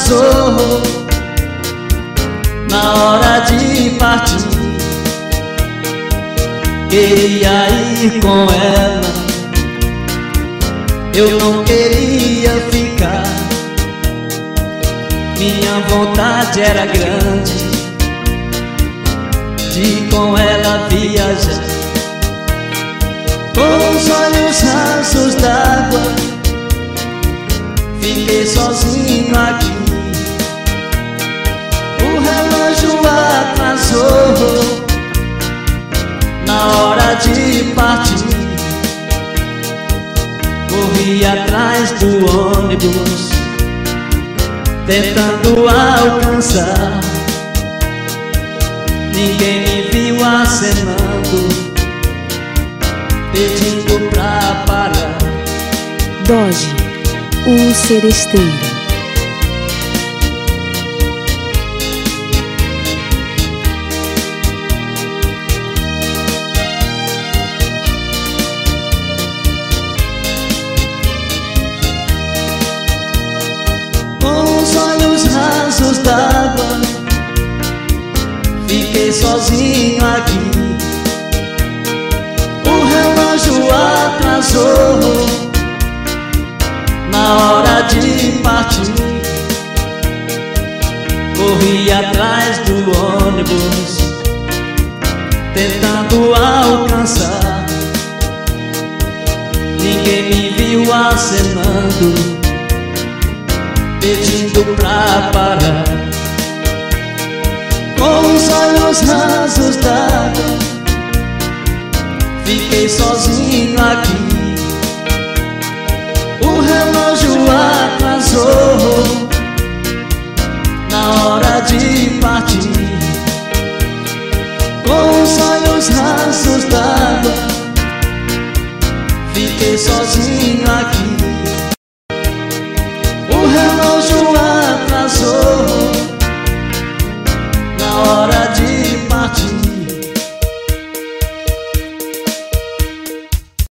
atrasou na hora de partir. Queria ir com ela, eu não queria ficar. Minha vontade era grande de com ela viajar. Com os olhos rasos d'água, fiquei sozinho aqui. O relógio atrasou na hora de partir. Corri atrás do ônibus, tentando alcançar. Ninguém me viu acenando, pedindo pra parar. Doge, o seresteiro. Com os olhos rasos d'água, fiquei sozinho aqui. O relógio atrasou na hora de partir. Corri atrás do ônibus, tentando alcançar. Ninguém me viu acenando, pedindo pra parar. Com os olhos rasos d'água, fiquei sozinho aqui. O relógio atrasou na hora de partir. Com os olhos rasos d'água, fiquei sozinho aqui.